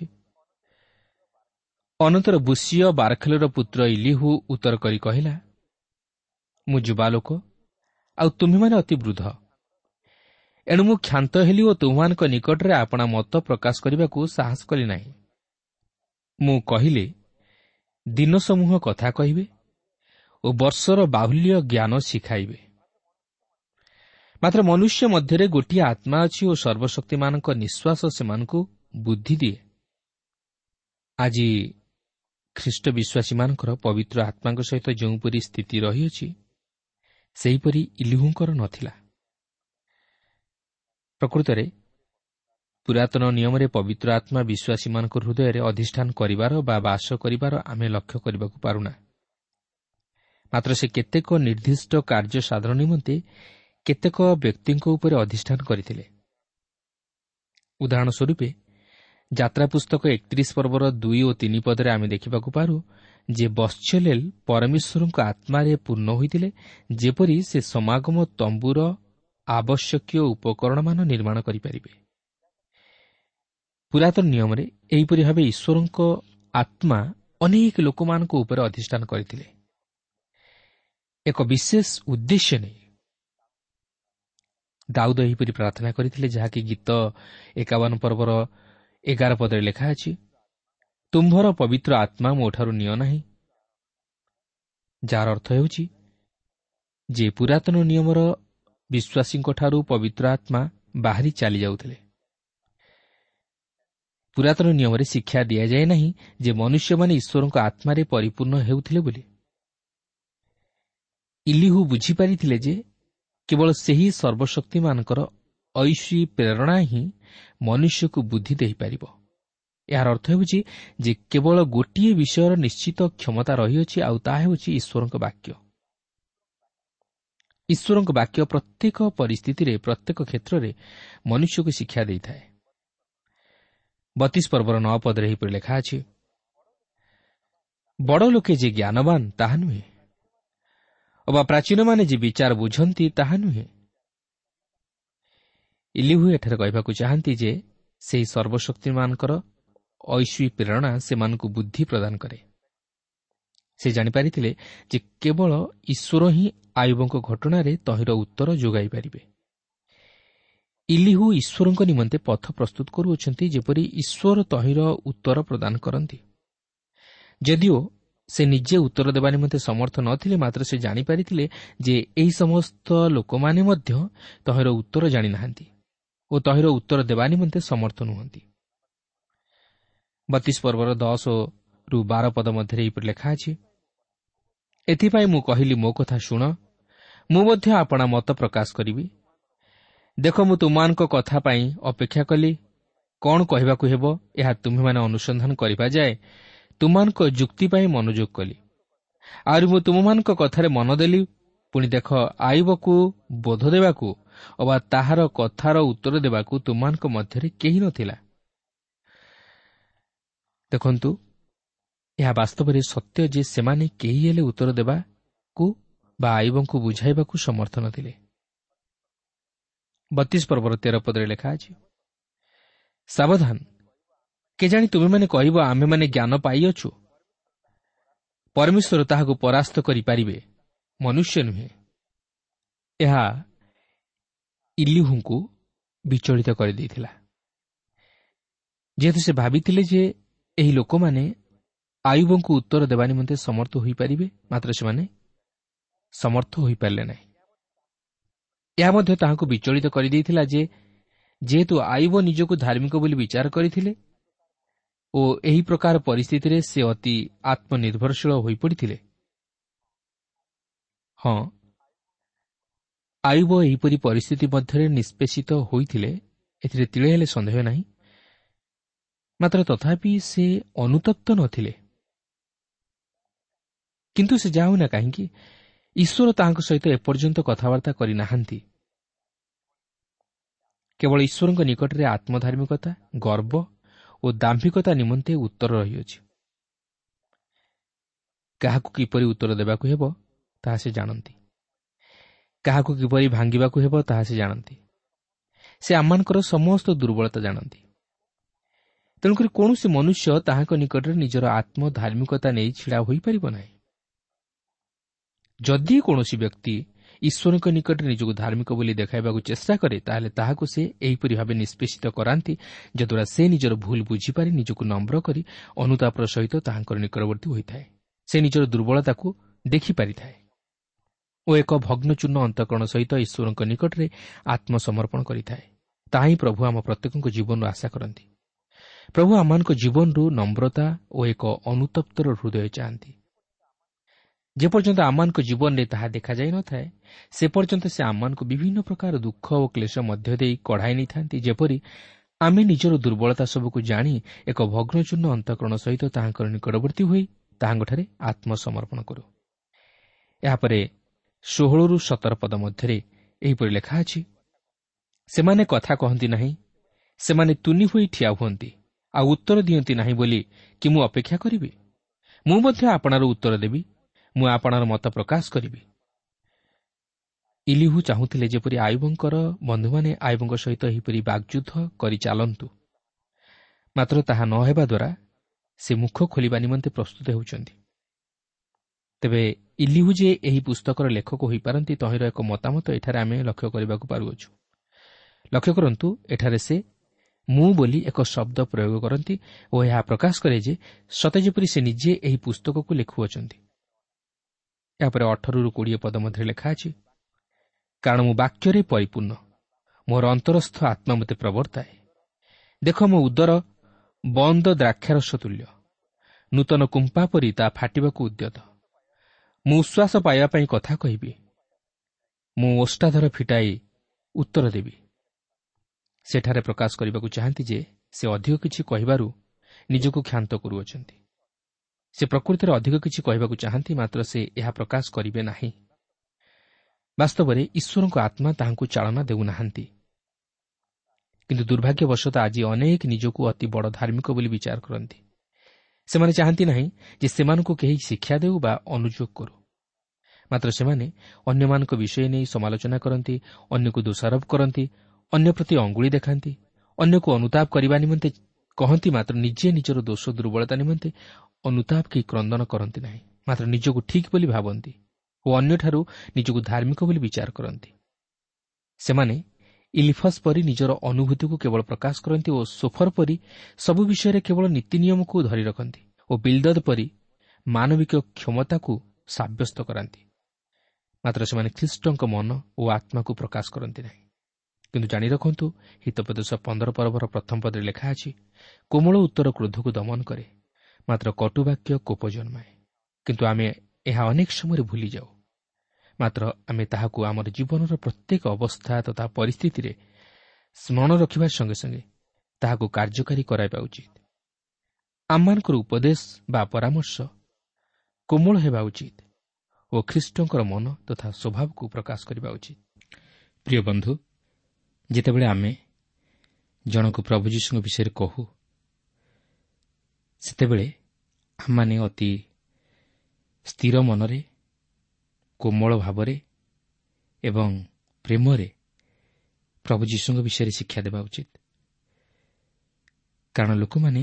ଅନନ୍ତର ବୁସିୟ ବାରଖେଲର ପୁତ୍ର ଇଲିହୁ ଉତ୍ତର କରି କହିଲା, ମୁଁ ଯୁବାଲୋକ ଆଉ ତୁମ୍ଭେମାନେ ଅତି ବୃଦ୍ଧ। ଏଣୁ ମୁଁ କ୍ଷାନ୍ତ ହେଲି ଓ ତୁମମାନଙ୍କ ନିକଟରେ ଆପଣା ମତ ପ୍ରକାଶ କରିବାକୁ ସାହସ କଲି ନାହିଁ। ମୁଁ କହିଲି, ଦିନ ସମୂହ କଥା କହିବେ ଓ ବର୍ଷର ବାହୁଲ୍ୟ ଜ୍ଞାନ ଶିଖାଇବେ। ମାତ୍ର ମନୁଷ୍ୟ ମଧ୍ୟରେ ଗୋଟିଏ ଆତ୍ମା ଅଛି ଓ ସର୍ବଶକ୍ତିମାନଙ୍କ ନିଶ୍ୱାସ ସେମାନଙ୍କୁ ବୁଦ୍ଧି ଦିଏ। ଆଜି ଖ୍ରୀଷ୍ଟ ବିଶ୍ୱାସୀମାନଙ୍କର ପବିତ୍ର ଆତ୍ମାଙ୍କ ସହିତ ଯେଉଁପରି ସ୍ଥିତି ରହିଅଛି, ସେହିପରି ଇଲିହୁଙ୍କର ନଥିଲା। ପ୍ରକୃତରେ ପୁରାତନ ନିୟମରେ ପବିତ୍ର ଆତ୍ମା ବିଶ୍ୱାସୀମାନଙ୍କ ହୃଦୟରେ ଅଧିଷ୍ଠାନ କରିବାର ବା ବାସ କରିବାର ଆମେ ଲକ୍ଷ୍ୟ କରିବାକୁ ପାରୁନା। ମାତ୍ର ସେ କେତେକ ନିର୍ଦ୍ଦିଷ୍ଟ କାର୍ଯ୍ୟ ସାଧନ ନିମନ୍ତେ କେତେକ ବ୍ୟକ୍ତିଙ୍କ ଉପରେ ଅଧିଷ୍ଠାନ କରିଥିଲେ। ଉଦାହରଣ ସ୍ୱରୂପ ଯାତ୍ରା ପୁସ୍ତକ 31 ପର୍ବର 2 ଓ 3 ପଦରେ ଆମେ ଦେଖିବାକୁ ପାରୁ ଯେ ବତ୍ସଲେଲ ପରମେଶ୍ୱରଙ୍କ ଆତ୍ମାରେ ପୂର୍ଣ୍ଣ ହୋଇଥିଲେ, ଯେପରି ସେ ସମାଗମ ତମ୍ବୁର ଆବଶ୍ୟକୀୟ ଉପକରଣମାନ ନିର୍ମାଣ କରିପାରିବେ। ପୁରାତନ ନିୟମରେ ଏହିପରି ଭାବେ ଈଶ୍ୱରଙ୍କ ଆତ୍ମା ଅନେକ ଲୋକମାନଙ୍କ ଉପରେ ଅଧିଷ୍ଠାନ କରିଥିଲେ, ଏକ ବିଶେଷ ଉଦ୍ଦେଶ୍ୟ ନେଇ। ଦାଉଦ ଏହିପରି ପ୍ରାର୍ଥନା କରିଥିଲେ, ଯାହାକି ଗୀତ 51 ପର୍ବର 11 ପଦରେ ଲେଖା ଅଛି, ତୁମ୍ଭର ପବିତ୍ର ଆତ୍ମା ମୋଠାରୁ ନିଅ ନାହିଁ। ଯାହାର ଅର୍ଥ ହେଉଛି ଯେ ପୁରାତନ ନିୟମର ବିଶ୍ୱାସୀଙ୍କଠାରୁ ପବିତ୍ର ଆତ୍ମା ବାହାରି ଚାଲିଯାଉଥିଲେ। ପୁରାତନ ନିୟମରେ ଶିକ୍ଷା ଦିଆଯାଏ ନାହିଁ ଯେ ମନୁଷ୍ୟମାନେ ଈଶ୍ୱରଙ୍କ ଆତ୍ମାରେ ପରିପୂର୍ଣ୍ଣ ହେଉଥିଲେ ବୋଲି। ଇଲିହୁ ବୁଝିପାରିଥିଲେ ଯେ କେବଳ ସେହି ସର୍ବଶକ୍ତିମାନଙ୍କର ଐଶ୍ୱୀ ପ୍ରେରଣା ହିଁ ମନୁଷ୍ୟକୁ ବୁଦ୍ଧି ଦେଇପାରିବ। ଏହାର ଅର୍ଥ ହେଉଛି ଯେ କେବଳ ଗୋଟିଏ ବିଷୟର ନିଶ୍ଚିତ କ୍ଷମତା ରହିଅଛି, ଆଉ ତାହା ହେଉଛି ଈଶ୍ୱରଙ୍କ ବାକ୍ୟ। ଈଶ୍ୱରଙ୍କ ବାକ୍ୟ ପ୍ରତ୍ୟେକ ପରିସ୍ଥିତିରେ, ପ୍ରତ୍ୟେକ କ୍ଷେତ୍ରରେ ମନୁଷ୍ୟକୁ ଶିକ୍ଷା ଦେଇଥାଏ। 32 ପର୍ବର 9 ପଦରେ ଏହିପରି ଲେଖା ଅଛି, ବଡ଼ ଲୋକେ ଯେ ଜ୍ଞାନବାନ ତାହା ନୁହେଁ, ଅବା ପ୍ରାଚୀନମାନେ ଯେ ବିଚାର ବୁଝନ୍ତି ତାହା ନୁହେଁ। ଇଲିହୁ ଏଠାରେ କହିବାକୁ ଚାହାନ୍ତି ଯେ ସେହି ସର୍ବଶକ୍ତିମାନଙ୍କର ଐଶ୍ୱୀ ପ୍ରେରଣା ସେମାନଙ୍କୁ ବୁଦ୍ଧି ପ୍ରଦାନ କରେ। ସେ ଜାଣିପାରିଥିଲେ ଯେ କେବଳ ଈଶ୍ୱର ହିଁ ଆୟୁବଙ୍କ ଘଟଣାରେ ତହିଁର ଉତ୍ତର ଯୋଗାଇ ପାରିବେ। ଇଲିହୁ ଈଶ୍ୱରଙ୍କ ନିମନ୍ତେ ପଥ ପ୍ରସ୍ତୁତ କରୁଅଛନ୍ତି, ଯେପରି ଈଶ୍ୱର ତହିଁର ଉତ୍ତର ପ୍ରଦାନ କରନ୍ତି। ଯଦିଓ ସେ ନିଜେ ଉତ୍ତର ଦେବା ନିମନ୍ତେ ସମର୍ଥ ନଥିଲେ, ମାତ୍ର ସେ ଜାଣିପାରିଥିଲେ ଯେ ଏହି ସମସ୍ତ ଲୋକମାନେ ମଧ୍ୟ ତହିଁର ଉତ୍ତର ଜାଣିନାହାନ୍ତି ଓ ତହିଁର ଉତ୍ତର ଦେବା ନିମନ୍ତେ ସମର୍ଥ ନୁହନ୍ତି। 32 ପର୍ବର 10-12 ପଦ ମଧ୍ୟରେ ଏହିପରି ଲେଖା ଅଛି, ଏଥିପାଇଁ ମୁଁ କହିଲି, ମୋ କଥା ଶୁଣ, ମୁଁ ମଧ୍ୟ ଆପଣା ମତ ପ୍ରକାଶ କରିବି। ଦେଖ, ମୁଁ ତୁମମାନଙ୍କ କଥା ପାଇଁ ଅପେକ୍ଷା କଲି। କ'ଣ କହିବାକୁ ହେବ, ଏହା ତୁମେମାନେ ଅନୁସନ୍ଧାନ କରିବା ଯାଏ ତୁମମାନଙ୍କ ଯୁକ୍ତି ପାଇଁ ମନୋଯୋଗ କଲି। ଆହୁରି ମୁଁ ତୁମମାନଙ୍କ କଥାରେ ମନ ଦେଲି। ପୁଣି ଦେଖ, ଆୟୁବକୁ ବୋଧ ଦେବାକୁ ଅବା ତାହାର କଥାର ଉତ୍ତର ଦେବାକୁ ତୁମମାନଙ୍କ ମଧ୍ୟରେ କେହି ନଥିଲା। ଦେଖନ୍ତୁ, ଏହା ବାସ୍ତବରେ ସତ୍ୟ ଯେ ସେମାନେ କେହି ହେଲେ ଉତ୍ତର ଦେବାକୁ ବା ଆୟୁବଙ୍କୁ ବୁଝାଇବାକୁ ସମର୍ଥ ନଥିଲେ। 32 ପର୍ବର 13 ପଦରେ ଲେଖା ଅଛି, ସାବଧାନ, କେଜାଣି ତୁମେମାନେ କହିବ, ଆମେମାନେ ଜ୍ଞାନ ପାଇଅଛୁ। ପରମେଶ୍ୱର ତାହାକୁ ପରାସ୍ତ କରିପାରିବେ, ମନୁଷ୍ୟ ନୁହେଁ। ଏହା ଇଲିହୁଙ୍କୁ ବିଚଳିତ କରିଦେଇଥିଲା, ଯେହେତୁ ସେ ଭାବିଥିଲେ ଯେ ଏହି ଲୋକମାନେ ଆୟୁବଙ୍କୁ ଉତ୍ତର ଦେବା ନିମନ୍ତେ ସମର୍ଥ ହୋଇପାରିବେ, ମାତ୍ର ସେମାନେ ସମର୍ଥ ହୋଇପାରିଲେ ନାହିଁ। ଏହା ମଧ୍ୟ ତାହାଙ୍କୁ ବିଚଳିତ କରିଦେଇଥିଲା ଯେ ଯେହେତୁ ଆୟୁବ ନିଜକୁ ଧାର୍ମିକ ବୋଲି ବିଚାର କରିଥିଲେ ଓ ଏହି ପ୍ରକାର ପରିସ୍ଥିତିରେ ସେ ଅତି ଆତ୍ମନିର୍ଭରଶୀଳ ହୋଇପଡ଼ିଥିଲେ। ହଁ, ଆୟୁବ ଏହିପରି ପରିସ୍ଥିତି ମଧ୍ୟରେ ନିଷ୍ପେଷିତ ହୋଇଥିଲେ, ଏଥିରେ ତିଳେ ହେଲେ ସନ୍ଦେହ ନାହିଁ। ମାତ୍ର ତଥାପି ସେ ଅନୁତପ୍ତ ନଥିଲେ। କିନ୍ତୁ ସେ ଯାଉନା କାହିଁକି, ଈଶ୍ୱର ତାହାଙ୍କ ସହିତ ଏପର୍ଯ୍ୟନ୍ତ କଥାବାର୍ତ୍ତା କରିନାହାନ୍ତି। କେବଳ ଈଶ୍ୱରଙ୍କ ନିକଟରେ ଆତ୍ମଧାର୍ମିକତା, ଗର୍ବ ଓ ଦାମ୍ଭିକତା ନିମନ୍ତେ ଉତ୍ତର ରହିଅଛି। କାହାକୁ କିପରି ଉତ୍ତର ଦେବାକୁ ହେବ ତାହା ସେ ଜାଣନ୍ତି। କାହାକୁ କିପରି ଭାଙ୍ଗିବାକୁ ହେବ ତାହା ସେ ଜାଣନ୍ତି। ସେ ଆମମାନଙ୍କର ସମସ୍ତ ଦୁର୍ବଳତା ଜାଣନ୍ତି। ତେଣୁକରି କୌଣସି ମନୁଷ୍ୟ ତାହାଙ୍କ ନିକଟରେ ନିଜର ଆତ୍ମଧାର୍ମିକତା ନେଇ ଛିଡ଼ା ହୋଇପାରିବ ନାହିଁ। ଯଦି କୌଣସି ବ୍ୟକ୍ତି ଈଶ୍ୱରଙ୍କ ନିକଟରେ ନିଜକୁ ଧାର୍ମିକ ବୋଲି ଦେଖାଇବାକୁ ଚେଷ୍ଟା କରେ, ତାହେଲେ ତାହାକୁ ସେ ଏହିପରି ଭାବେ ନିଷ୍ପେଷିତ କରାନ୍ତି, ଯଦ୍ୱାରା ସେ ନିଜର ଭୁଲ ବୁଝିପାରି ନିଜକୁ ନମ୍ର କରି ଅନୁତାପର ସହିତ ତାହାଙ୍କର ନିକଟବର୍ତ୍ତୀ ହୋଇଥାଏ। ସେ ନିଜର ଦୁର୍ବଳତାକୁ ଦେଖିପାରିଥାଏ ଓ ଏକ ଭଗ୍ନଚୂର୍ଣ୍ଣ ଅନ୍ତଃକରଣ ସହିତ ଈଶ୍ୱରଙ୍କ ନିକଟରେ ଆତ୍ମସମର୍ପଣ କରିଥାଏ। ତାହା ହିଁ ପ୍ରଭୁ ଆମ ପ୍ରତ୍ୟେକଙ୍କ ଜୀବନରୁ ଆଶା କରନ୍ତି। ପ୍ରଭୁ ଆମମାନଙ୍କ ଜୀବନରୁ ନମ୍ରତା ଓ ଏକ ଅନୁତପ୍ତର ହୃଦୟ ଚାହାନ୍ତି। ଯେପର୍ଯ୍ୟନ୍ତ ଆମମାନଙ୍କ ଜୀବନରେ ତାହା ଦେଖାଯାଇ ନଥାଏ, ସେ ପର୍ଯ୍ୟନ୍ତ ସେ ଆମମାନଙ୍କୁ ବିଭିନ୍ନ ପ୍ରକାର ଦୁଃଖ ଓ କ୍ଲେଶ ମଧ୍ୟ ଦେଇ କଢ଼ାଇ ନେଇଥାନ୍ତି, ଯେପରି ଆମେ ନିଜର ଦୁର୍ବଳତା ସବୁକୁ ଜାଣି ଏକ ଭଗ୍ନଚୂର୍ଣ୍ଣ ଅନ୍ତଃକରଣ ସହିତ ତାହାଙ୍କର ନିକଟବର୍ତ୍ତୀ ହୋଇ ତାହାଙ୍କଠାରେ ଆତ୍ମସମର୍ପଣ କରୁ। ଏହାପରେ 16-17 ପଦ ମଧ୍ୟରେ ଏହିପରି ଲେଖା ଅଛି, ସେମାନେ କଥା କହନ୍ତି ନାହିଁ, ସେମାନେ ତୁନି ହୋଇ ଠିଆ ହୁଅନ୍ତି, ଆଉ ଉତ୍ତର ଦିଅନ୍ତି ନାହିଁ ବୋଲି କି ମୁଁ ଅପେକ୍ଷା କରିବି? ମୁଁ ମଧ୍ୟ ଆପଣାର ଉତ୍ତର ଦେବି, ମୁଁ ଆପଣାର ମତ ପ୍ରକାଶ କରିବି। ଇଲିହୁ ଚାହୁଁଥିଲେ ଯେପରି ଆୟୁବଙ୍କର ବନ୍ଧୁମାନେ ଆୟୁବଙ୍କ ସହିତ ଏହିପରି ବାଗ୍ଯୁଦ୍ଧ କରି ଚାଲନ୍ତୁ, ମାତ୍ର ତାହା ନ ହେବା ଦ୍ୱାରା ସେ ମୁଖ ଖୋଲିବା ନିମନ୍ତେ ପ୍ରସ୍ତୁତ ହେଉଛନ୍ତି। ତେବେ ଇଲିହୁ ଯେ ଏହି ପୁସ୍ତକର ଲେଖକ ହୋଇପାରନ୍ତି, ତହିଁର ଏକ ମତାମତ ଏଠାରେ ଆମେ ଲକ୍ଷ୍ୟ କରିବାକୁ ପାରୁଅଛୁ। ଲକ୍ଷ୍ୟ କରନ୍ତୁ, ଏଠାରେ ସେ ମୁଁ ବୋଲି ଏକ ଶବ୍ଦ ପ୍ରୟୋଗ କରନ୍ତି ଓ ଏହା ପ୍ରକାଶ କରେ ଯେ ସତେ ଯେପରି ସେ ନିଜେ ଏହି ପୁସ୍ତକକୁ ଲେଖୁଅଛନ୍ତି। ଏହାପରେ 18-20 ପଦ ମଧ୍ୟରେ ଲେଖା ଅଛି, କାରଣ ମୁଁ ବାକ୍ୟରେ ପରିପୂର୍ଣ୍ଣ, ମୋର ଅନ୍ତରସ୍ଥ ଆତ୍ମା ମୋତେ ପ୍ରବର୍ତ୍ତାଏ। ଦେଖ, ମୋ ଉଦର ବନ୍ଦ ଦ୍ରାକ୍ଷାରସ ତୁଲ୍ୟ, ନୂତନ କୁମ୍ପା ପରି ତା ଫାଟିବାକୁ ଉଦ୍ୟତ। ମୁଁ ଉଶ୍ୱାସ ପାଇବା ପାଇଁ କଥା କହିବି, ମୁଁ ଓଷ୍ଠାଧର ଫିଟାଇ ଉତ୍ତର ଦେବି। ସେଠାରେ ପ୍ରକାଶ କରିବାକୁ ଚାହାନ୍ତି ଯେ ସେ ଅଧିକ କିଛି କହିବାରୁ ନିଜକୁ କ୍ଷାନ୍ତ କରୁଅଛନ୍ତି। ସେ ପ୍ରକୃତିରେ ଅଧିକ କିଛି କହିବାକୁ ଚାହାନ୍ତି, ମାତ୍ର ସେ ଏହା ପ୍ରକାଶ କରିବେ ନାହିଁ। ବାସ୍ତବରେ ଈଶ୍ୱରଙ୍କ ଆତ୍ମା ତାହାଙ୍କୁ ଚାଳନା ଦେଉନାହାନ୍ତି। କିନ୍ତୁ ଦୁର୍ଭାଗ୍ୟବଶତଃ ଆଜି ଅନେକ ନିଜକୁ ଅତି ବଡ଼ ଧାର୍ମିକ ବୋଲି ବିଚାର କରନ୍ତି। ସେମାନେ ଚାହାନ୍ତି ନାହିଁ ଯେ ସେମାନଙ୍କୁ କେହି ଶିକ୍ଷା ଦେଉ ବା ଅନୁଯୋଗ କରୁ, ମାତ୍ର ସେମାନେ ଅନ୍ୟମାନଙ୍କ ବିଷୟ ନେଇ ସମାଲୋଚନା କରନ୍ତି, ଅନ୍ୟକୁ ଦୋଷାରୋପ କରନ୍ତି, ଅନ୍ୟ ପ୍ରତି ଅଙ୍ଗୁଳି ଦେଖାନ୍ତି, ଅନ୍ୟକୁ ଅନୁତାପ କରିବା ନିମନ୍ତେ କହନ୍ତି, ମାତ୍ର ନିଜେ ନିଜର ଦୋଷ ଦୁର୍ବଳତା ନିମନ୍ତେ ଅନୁତାପ କି କ୍ରନ୍ଦନ କରନ୍ତି ନାହିଁ, ମାତ୍ର ନିଜକୁ ଠିକ୍ ବୋଲି ଭାବନ୍ତି ଓ ଅନ୍ୟଠାରୁ ନିଜକୁ ଧାର୍ମିକ ବୋଲି ବିଚାର କରନ୍ତି। ସେମାନେ ଇଲିଫସ୍ ପରି ନିଜର ଅନୁଭୂତିକୁ କେବଳ ପ୍ରକାଶ କରନ୍ତି ଓ ସୋଫର ପରି ସବୁ ବିଷୟରେ କେବଳ ନୀତି ନିୟମକୁ ଧରି ରଖନ୍ତି ଓ ବିଲ୍ଦଦ ପରି ମାନବିକ କ୍ଷମତାକୁ ସାବ୍ୟସ୍ତ କରାନ୍ତି, ମାତ୍ର ସେମାନେ ଖ୍ରୀଷ୍ଟଙ୍କ ମନ ଓ ଆତ୍ମାକୁ ପ୍ରକାଶ କରନ୍ତି ନାହିଁ। କିନ୍ତୁ ଜାଣି ରଖନ୍ତୁ, ହିତୋପଦେଶ 15 ପର୍ବର ପ୍ରଥମ ପଦରେ ଲେଖା ଅଛି, କୋମଳ ଉତ୍ତର କ୍ରୋଧକୁ ଦମନ କରେ, ମାତ୍ର କଟୁବାକ୍ୟ କୋପ ଜନ୍ମାଏ। କିନ୍ତୁ ଆମେ ଏହା ଅନେକ ସମୟରେ ଭୁଲିଯାଉ, ମାତ୍ର ଆମେ ତାହାକୁ ଆମର ଜୀବନର ପ୍ରତ୍ୟେକ ଅବସ୍ଥା ତଥା ପରିସ୍ଥିତିରେ ସ୍ମରଣ ରଖିବା ସଙ୍ଗେ ସଙ୍ଗେ ତାହାକୁ କାର୍ଯ୍ୟକାରୀ କରାଇବା ଉଚିତ। ଆମମାନଙ୍କର ଉପଦେଶ ବା ପରାମର୍ଶ କୋମଳ ହେବା ଉଚିତ ଓ ଖ୍ରୀଷ୍ଟଙ୍କର ମନ ତଥା ସ୍ୱଭାବକୁ ପ୍ରକାଶ କରିବା ଉଚିତ। ପ୍ରିୟ ବନ୍ଧୁ, ଯେତେବେଳେ ଆମେ ଜଣକୁ ପ୍ରଭୁ ଯୀଶୁଙ୍କ ବିଷୟରେ କହୁ, ସେତେବେଳେ ଆମମାନେ ଅତି ସ୍ଥିର ମନରେ, କୋମଳ ଭାବରେ ଏବଂ ପ୍ରେମରେ ପ୍ରଭୁ ଯୀଶୁଙ୍କ ବିଷୟରେ ଶିକ୍ଷା ଦେବା ଉଚିତ। କାରଣ ଲୋକମାନେ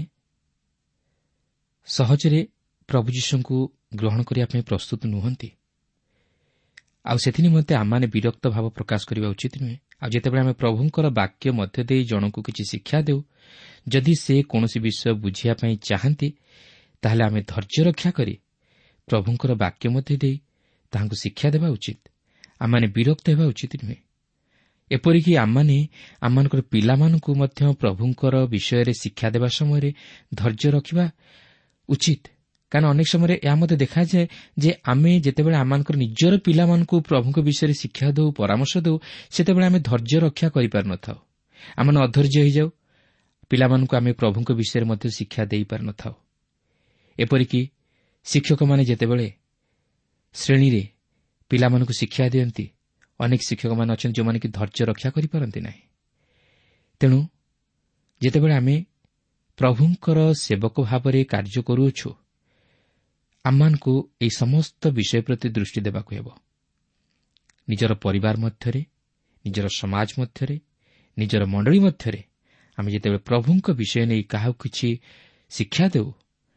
ସହଜରେ ପ୍ରଭୁ ଯୀଶୁଙ୍କୁ ଗ୍ରହଣ କରିବା ପାଇଁ ପ୍ରସ୍ତୁତ ନୁହନ୍ତି, ଆଉ ସେଥିନିମନ୍ତେ ଆମମାନେ ବିରକ୍ତ ଭାବ ପ୍ରକାଶ କରିବା ଉଚିତ ନୁହେଁ। ଆଉ ଯେତେବେଳେ ଆମେ ପ୍ରଭୁଙ୍କର ବାକ୍ୟ ମଧ୍ୟ ଦେଇ ଜଣକୁ କିଛି ଶିକ୍ଷା ଦେଉ, ଯଦି ସେ କୌଣସି ବିଷୟ ବୁଝିବା ପାଇଁ ଚାହାନ୍ତି, ତାହେଲେ ଆମେ ଧୈର୍ଯ୍ୟ ରକ୍ଷା କରି ପ୍ରଭୁଙ୍କର ବାକ୍ୟ ମଧ୍ୟ ଦେଇ ତାହାଙ୍କୁ ଶିକ୍ଷା ଦେବା ଉଚିତ। ଆମମାନେ ବିରକ୍ତ ହେବା ଉଚିତ ନୁହେଁ। ଏପରିକି ଆମମାନେ ଆମମାନଙ୍କର ପିଲାମାନଙ୍କୁ ମଧ୍ୟ ପ୍ରଭୁଙ୍କର ବିଷୟରେ ଶିକ୍ଷା ଦେବା ସମୟରେ ଧୈର୍ଯ୍ୟ ରଖିବା ଉଚିତ। କାରଣ ଅନେକ ସମୟରେ ଏହା ମଧ୍ୟ ଦେଖାଯାଏ ଯେ ଆମେ ଯେତେବେଳେ ଆମମାନଙ୍କର ନିଜର ପିଲାମାନଙ୍କୁ ପ୍ରଭୁଙ୍କ ବିଷୟରେ ଶିକ୍ଷା ଦେଉ, ପରାମର୍ଶ ଦେଉ, ସେତେବେଳେ ଆମେ ଧୈର୍ଯ୍ୟ ରକ୍ଷା କରିପାରିନଥାଉ। ଆମମାନେ ଅଧୈର୍ଯ୍ୟ ହୋଇଯାଉ। ପିଲାମାନଙ୍କୁ ଆମେ ପ୍ରଭୁଙ୍କ ବିଷୟରେ ମଧ୍ୟ ଶିକ୍ଷା ଦେଇପାରିନଥାଉ। ଏପରିକି ଶିକ୍ଷକମାନେ ଯେତେବେଳେ ଶ୍ରେଣୀରେ ପିଲାମାନଙ୍କୁ ଶିକ୍ଷା ଦିଅନ୍ତି, ଅନେକ ଶିକ୍ଷକମାନେ ଅଛନ୍ତି ଯେଉଁମାନେ କି ଧୈର୍ଯ୍ୟ ରକ୍ଷା କରିପାରନ୍ତି ନାହିଁ। ତେଣୁ ଯେତେବେଳେ ଆମେ ପ୍ରଭୁଙ୍କର ସେବକ ଭାବରେ କାର୍ଯ୍ୟ କରୁଅଛୁ, ଆମମାନଙ୍କୁ ଏହି ସମସ୍ତ ବିଷୟ ପ୍ରତି ଦୃଷ୍ଟି ଦେବାକୁ ହେବ। ନିଜର ପରିବାର ମଧ୍ୟରେ, ନିଜର ସମାଜ ମଧ୍ୟରେ, ନିଜର ମଣ୍ଡଳୀ ମଧ୍ୟରେ ଆମେ ଯେତେବେଳେ ପ୍ରଭୁଙ୍କ ବିଷୟ ନେଇ କାହାକୁ କିଛି ଶିକ୍ଷା ଦେଉ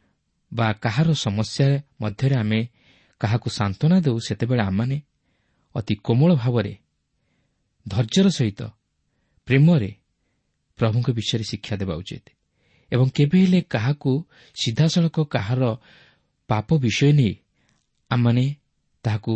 ବା କାହାର ସମସ୍ୟା ମଧ୍ୟରେ ଆମେ କାହାକୁ ସାନ୍ତ୍ୱନା ଦେଉ, ସେତେବେଳେ ଆମମାନେ ଅତି କୋମଳ ଭାବରେ ଧୈର୍ଯ୍ୟର ସହିତ ପ୍ରେମରେ ପ୍ରଭୁଙ୍କ ବିଷୟରେ ଶିକ୍ଷା ଦେବା ଉଚିତ ଏବଂ କେବେ ହେଲେ କାହାକୁ ସିଧାସଳଖ କାହାର ପାପ ବିଷୟ ନେଇ ଆମମାନେ ତାହାକୁ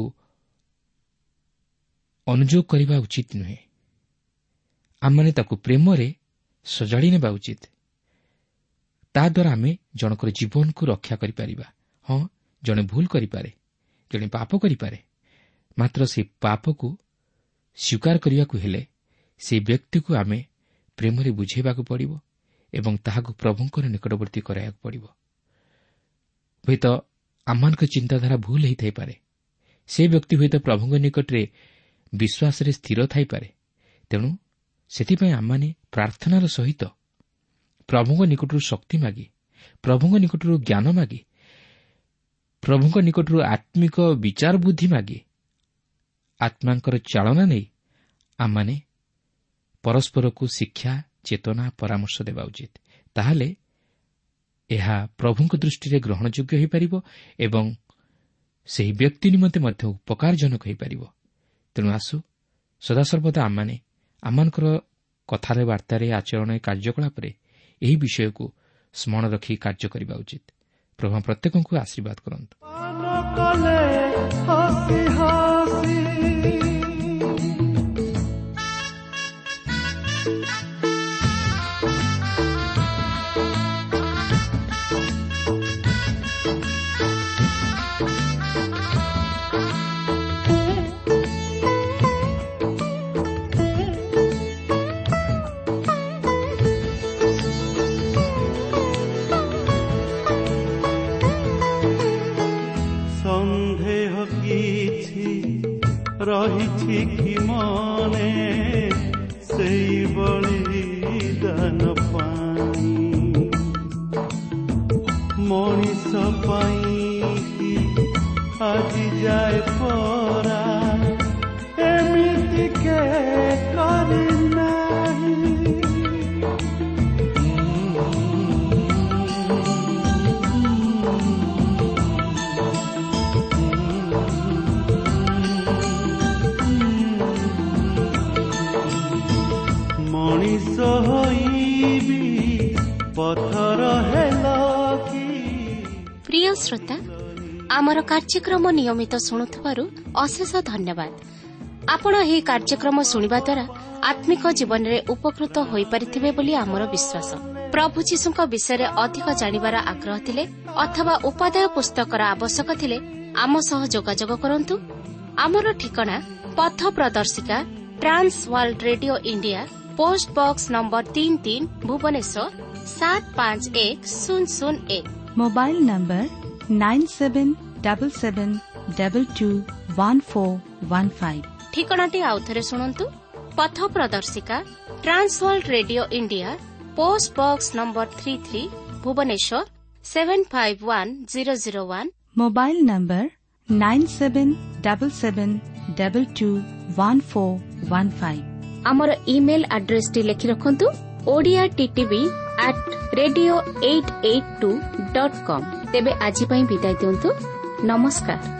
ଅନୁଯୋଗ କରିବା ଉଚିତ ନୁହେଁ। ଆମମାନେ ତାକୁ ପ୍ରେମରେ ସଜାଡ଼ି ନେବା ଉଚିତ। ତାହାଦ୍ୱାରା ଆମେ ଜଣଙ୍କର ଜୀବନକୁ ରକ୍ଷା କରିପାରିବା। ହଁ, ଜଣେ ଭୁଲ କରିପାରେ, ଜଣେ ପାପ କରିପାରେ, ମାତ୍ର ସେ ପାପକୁ ସ୍ୱୀକାର କରିବାକୁ ହେଲେ ସେହି ବ୍ୟକ୍ତିକୁ ଆମେ ପ୍ରେମରେ ବୁଝାଇବାକୁ ପଡ଼ିବ ଏବଂ ତାହାକୁ ପ୍ରଭୁଙ୍କର ନିକଟବର୍ତ୍ତୀ କରାଇବାକୁ ପଡ଼ିବ। ହୁଏତ ଆମମାନଙ୍କ ଚିନ୍ତାଧାରା ଭୁଲ ହୋଇଥାଇପାରେ, ସେ ବ୍ୟକ୍ତି ହୁଏତ ପ୍ରଭୁଙ୍କ ନିକଟରେ ବିଶ୍ୱାସରେ ସ୍ଥିର ଥାଇପାରେ। ତେଣୁ ସେଥିପାଇଁ ଆମମାନେ ପ୍ରାର୍ଥନାର ସହିତ ପ୍ରଭୁଙ୍କ ନିକଟରୁ ଶକ୍ତି ମାଗି, ପ୍ରଭୁଙ୍କ ନିକଟରୁ ଜ୍ଞାନ ମାଗି, ପ୍ରଭୁଙ୍କ ନିକଟରୁ ଆତ୍ମିକ ବିଚାର ବୁଦ୍ଧି ମାଗି, ଆତ୍ମାଙ୍କର ଚାଳନା ନେଇ ଆମମାନେ ପରସ୍ପରକୁ ଶିକ୍ଷା, ଚେତନା, ପରାମର୍ଶ ଦେବା ଉଚିତ। ତାହେଲେ ଏହା ପ୍ରଭୁଙ୍କ ଦୃଷ୍ଟିରେ ଗ୍ରହଣଯୋଗ୍ୟ ହୋଇପାରିବ ଏବଂ ସେହି ବ୍ୟକ୍ତି ନିମନ୍ତେ ମଧ୍ୟ ଉପକାରଜନକ ହୋଇପାରିବ। ତେଣୁ ଆସୁ ସଦାସର୍ବଦା ଆମମାନେ ଆମମାନଙ୍କର କଥାରେ, ବାର୍ତ୍ତାରେ, ଆଚରଣ, କାର୍ଯ୍ୟକଳାପରେ ଏହି ବିଷୟକୁ ସ୍ମରଣ ରଖି କାର୍ଯ୍ୟ କରିବା ଉଚିତ। ପ୍ରଭୁ ପ୍ରତ୍ୟେକଙ୍କୁ ଆଶୀର୍ବାଦ କରନ୍ତୁ। ରହିଛି କି ମନେ ସେଇଭଳି ଦାନ ପାଇଁ ମଣିଷ ପାଇଁ ଆଜି ଯାଏ ପରା ଏମିତି କେ କରି প্রিয় শ্রোতা, আমার কার্যক্রম নিয়মিত শুণুথিবারু অশেষ ধন্যবাদ। আপন এই কার্যক্রম শুনিবা দ্বারা আত্মিক জীবনের উপকৃত হইপারিথিবে বলি আমার বিশ্বাস। প্রভু যীশুଙ୍କ ବିଷୟରେ ଅଧିକ ଜାଣିବାର ଆଗ୍ରହ ଥିଲେ ଅଥବା ଉପାଦେୟ ପୁସ୍ତକର ଆବଶ୍ୟକ ଥିଲେ ଆମ ସହ ଯୋଗାଯୋଗ କରନ୍ତୁ। ଆମର ଠିକଣା ପଥ ପ୍ରଦର୍ଶିକା, trans world radio India, post box number 33, Bhubaneswar 751001। Mobile number 9777221415। ठिकानाटी आउथरे सुनंतु। पथ प्रदर्शिका, trans world radio India, post box number 33, Bhubaneswar 751001। Mobile number 9777221415। आमर ईमेल एड्रेस टी लिखि रखंतु odiattb@radio882.com। तेबे आजि पई विदाय दियंतु। नमस्कार।